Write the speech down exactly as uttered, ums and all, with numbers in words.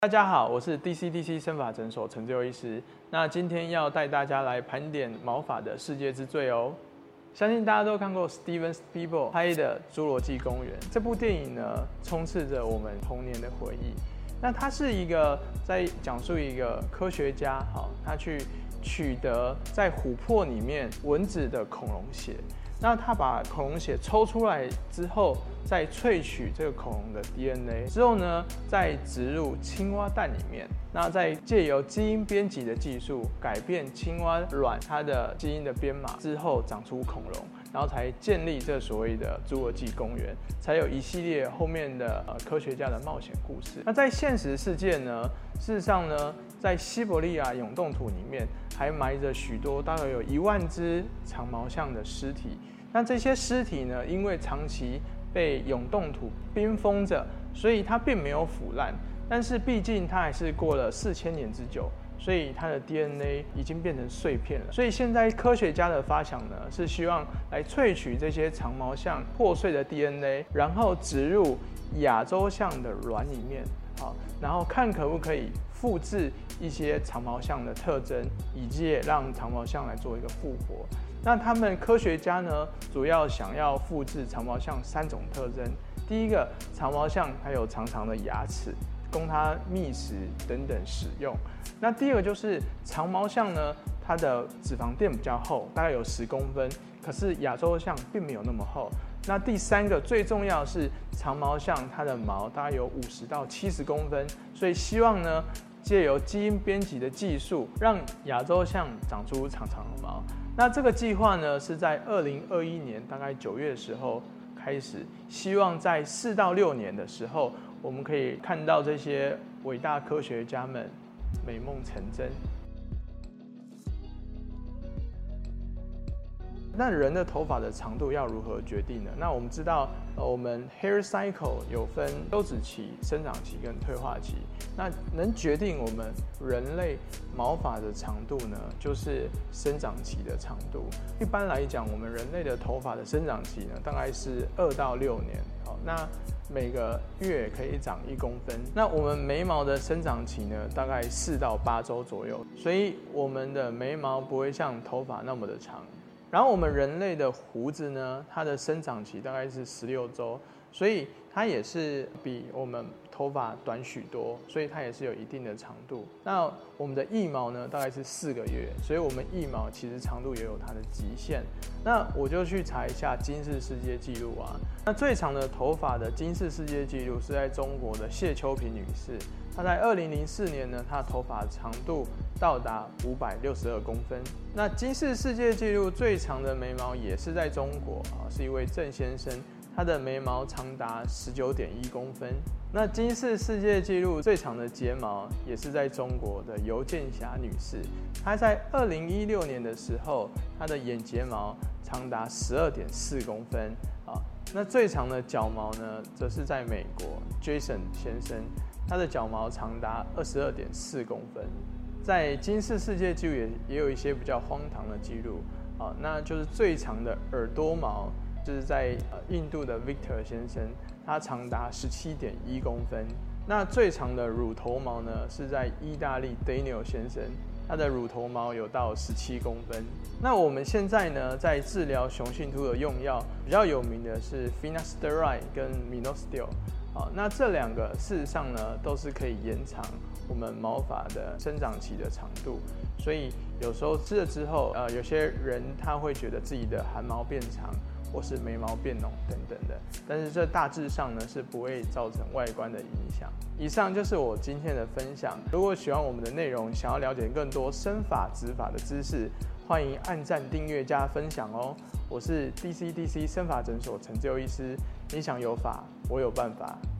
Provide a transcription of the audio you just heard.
大家好，我是 D C D C 生发诊所陈志佑医师。那今天要带大家来盘点毛发的世界之最哦。相信大家都看过 Steven Spielberg 拍的《侏罗纪公园》这部电影呢，充斥着我们童年的回忆。那它是一个在讲述一个科学家，好，他去取得在琥珀里面蚊子的恐龙血。那他把恐龙血抽出来之后，再萃取这个恐龙的 D N A 之后呢，再植入青蛙蛋里面，那再借由基因编辑的技术改变青蛙卵它的基因的编码之后长出恐龙，然后才建立这所谓的侏罗纪公园，才有一系列后面的呃科学家的冒险故事。那在现实世界呢，事实上呢，在西伯利亚永冻土里面还埋着许多大概有一万只长毛象的尸体。那这些尸体呢，因为长期被永冻土冰封着，所以它并没有腐烂。但是毕竟它还是过了四千年之久，所以它的 D N A 已经变成碎片了。所以现在科学家的发想呢，是希望来萃取这些长毛象破碎的 D N A， 然后植入亚洲象的卵里面，好，然后看可不可以复制一些长毛象的特征，以及让长毛象来做一个复活。那他们科学家呢，主要想要复制长毛象三种特征。第一个，长毛象它有长长的牙齿，供它觅食等等使用。那第二个就是长毛象呢，它的脂肪垫比较厚，大概有十公分，可是亚洲象并没有那么厚。那第三个最重要的是长毛象它的毛大概有五十到七十公分，所以希望呢，借由基因编辑的技术，让亚洲象长出长长的毛。那这个计划呢，是在二零二一年大概九月的时候开始，希望在四到六年的时候，我们可以看到这些伟大科学家们美梦成真。那人的头发的长度要如何决定呢？那我们知道，呃，我们 hair cycle 有分休止期、生长期跟退化期。那能决定我们人类毛发的长度呢，就是生长期的长度。一般来讲，我们人类的头发的生长期呢，大概是二到六年。好，那每个月可以长一公分。那我们眉毛的生长期呢，大概四到八周左右。所以我们的眉毛不会像头发那么的长。然后我们人类的胡子呢，它的生长期大概是十六周，所以它也是比我们头发短许多，所以它也是有一定的长度。那我们的腋毛呢，大概是四个月，所以我们腋毛其实长度也有它的极限。那我就去查一下金氏世界纪录啊，那最长的头发的金氏世界纪录是在中国的谢秋萍女士，她在二零零四年呢，她的头发长度到达五百六十二公分。那金氏世界纪录最长的眉毛也是在中国啊，是一位郑先生，他的眉毛长达十九点一公分。那金氏世界纪录最长的睫毛也是在中国的尤建霞女士，她在二零一六年的时候，她的眼睫毛长达十二点四公分啊。那最长的脚毛呢，则是在美国 Jason 先生，他的脚毛长达二十二点四公分。在金氏世界纪录也也有一些比较荒唐的记录啊，那就是最长的耳朵毛，就是在呃印度的 Victor 先生，他长达十七点一公分。那最长的乳头毛呢，是在意大利 Daniel 先生，他的乳头毛有到十七公分。那我们现在呢，在治疗雄性秃的用药比较有名的是 Finasteride 跟 Minoxidil。好，那这两个事实上呢，都是可以延长我们毛发的生长期的长度，所以有时候吃了之后，呃，有些人他会觉得自己的汗毛变长，或是眉毛变浓等等的，但是这大致上呢是不会造成外观的影响。以上就是我今天的分享。如果喜欢我们的内容，想要了解更多生发、植发的知识，欢迎按赞、订阅、加分享哦。我是 D C D C 生发诊所陈志佑医师，你想有发，我有办法。